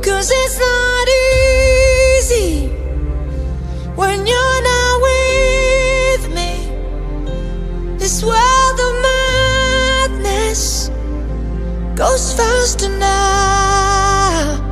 'cause it's not easy when you're not with me. This world of madness goes faster now.